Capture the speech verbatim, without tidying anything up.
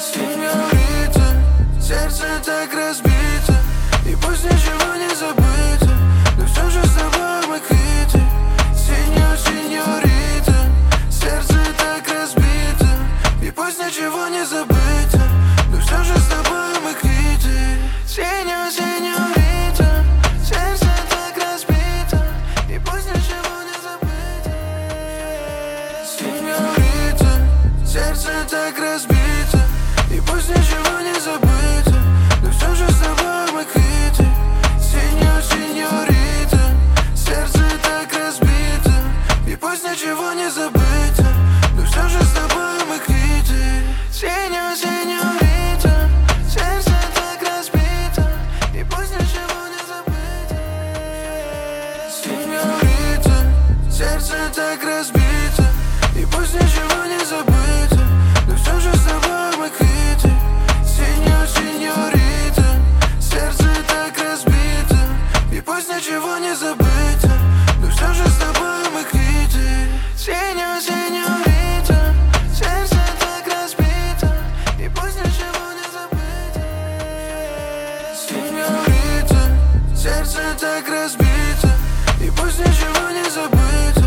Сеньорита, сердце так разбито, и пусть ничего не забыто, но все же с тобой мы квиты. Сеньор, сеньорита, сердце так разбито, и пусть ничего не забыто, но все же с тобой мы квиты. Сеньор, сеньорита, сердце так разбито, и пусть ничего не забыто. Сеньорита, сердце так разбито, и пусть ничего не забыто, но все же с тобой мы квиты. Сеньор, сеньорита, сердце так разбито, и пусть ничего не забыто, но все же с тобой мы квиты. Сеньор, сеньорита, сердце так разбито, и пусть ничего не забыто. Сеньорита, сердце так разбито, и пусть ничего не забыто, но все же с тобой мы квиты. Сеньор, сеньорита, сердце так разбито, и пусть ничего не забыто, но все же с тобой мы квиты. Сеньор, сеньорита, сердце так разбито, и пусть ничего не забыто. Сеньорита, сердце так разбито, и пусть ничего не забыто,